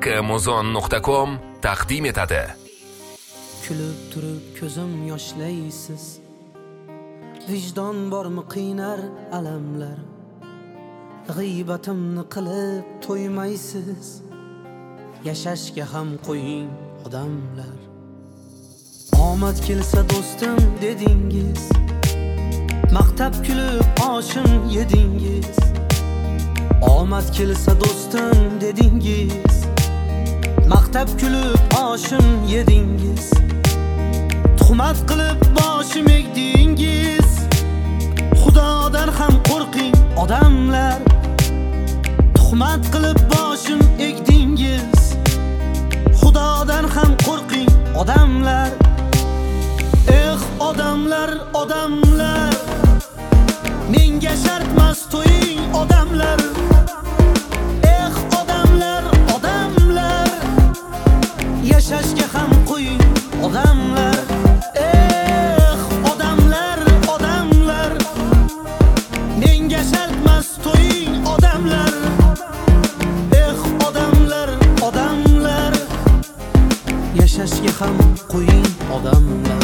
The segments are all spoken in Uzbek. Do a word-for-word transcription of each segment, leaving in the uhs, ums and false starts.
amazon nuqta com taqdim etadi. Kulib turib ko'zim yoshlaysiz, vijdon bormi qiynar alamlar, g'iybatimni qilib to'ymaysiz, yashashga ham qo'ying odamlar. Omad kelsa do'stim dedingiz, maqtab kulib oshim yedingiz. Omad kelsa do'stim dedingiz, maqtab kulib oshim yedingiz. Tuhmat qilib boshim egdingiz, Xudodan ham qo'rqing odamlar. Tuhmat qilib boshim egdingiz, Xudodan ham qo'rqing odamlar. Eh odamlar, odamlar, menga shartmas to'ying odamlar. Eh odamlar, odamlar, yashashga ham qo'ying odamlar. Eh odamlar, odamlar, menga shartmas to'ying odamlar. Eh odamlar, odamlar, yashashga ham qo'ying odamlar.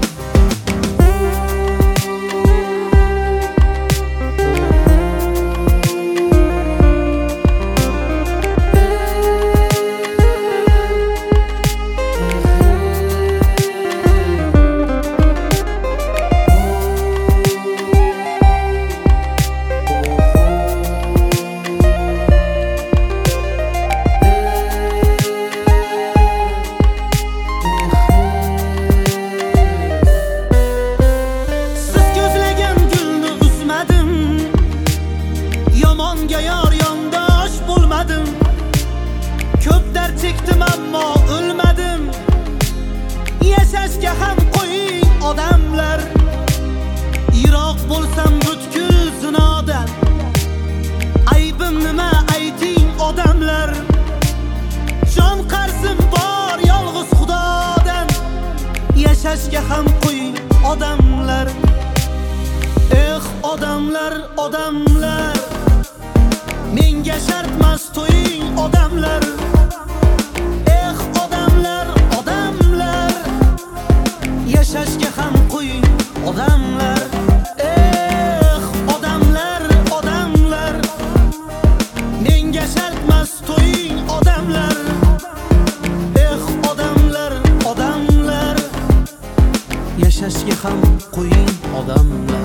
Yomonga yor yondosh bo'lmadim, ko'p dard chekdim ammo o'lmadim. Yashashga ham qo'ying odamlar. Yiroq bo'lsam butkul zinodan, aybim nima ayting odamlar. Jon qarzim bor yolg'iz Xudodan, yashashga ham qo'ying odamlar. Eh odamlar, odamlar, menga shartmas to'ying odamlar. Eh odamlar, odamlar, yashashga ham qo'ying odamlar. Eh odamlar, odamlar, menga shartmas to'ying odamlar. Eh odamlar, odamlar, yashashga ham qo'ying odamlar.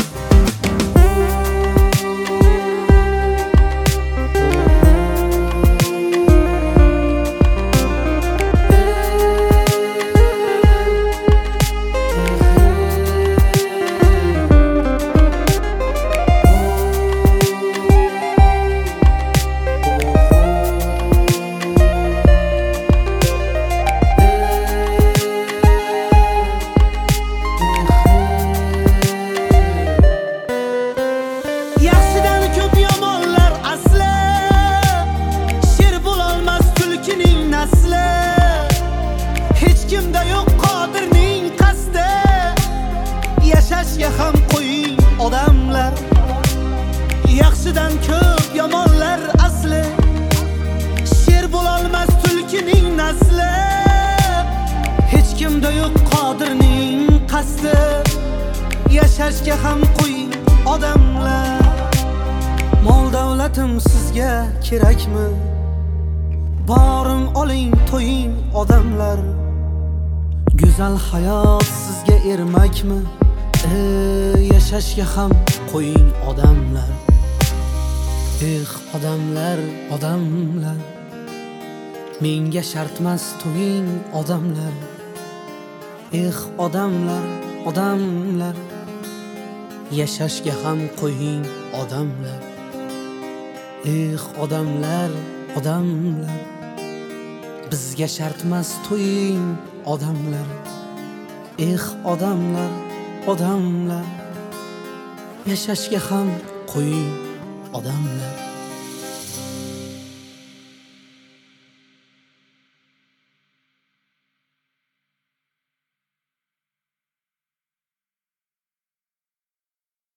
Hech kimda yo'q qodirning qasdi, yashashga ham qo'ying odamlar. Yaxshidan ko'p yomonlar asli, sher bo'lolmas tulkining nasli. Hech kimda yo'q qodirning qasdi, yashashga ham qo'ying odamlar. Mol davlatim sizga kerakmi? Boring oling to'ying odamlar. Go'zal hayot sizga ermakmi? Ey yashashga ham qo'ying odamlar. Eh odamlar, odamlar, menga shartmas to'ying odamlar. Eh odamlar, odamlar, yashashga ham qo'ying odamlar. Eh odamlar, odamlar, bizga shartmas to'ying odamlar. Eh odamlar, odamlar, yashashga ham qo'ying odamlar.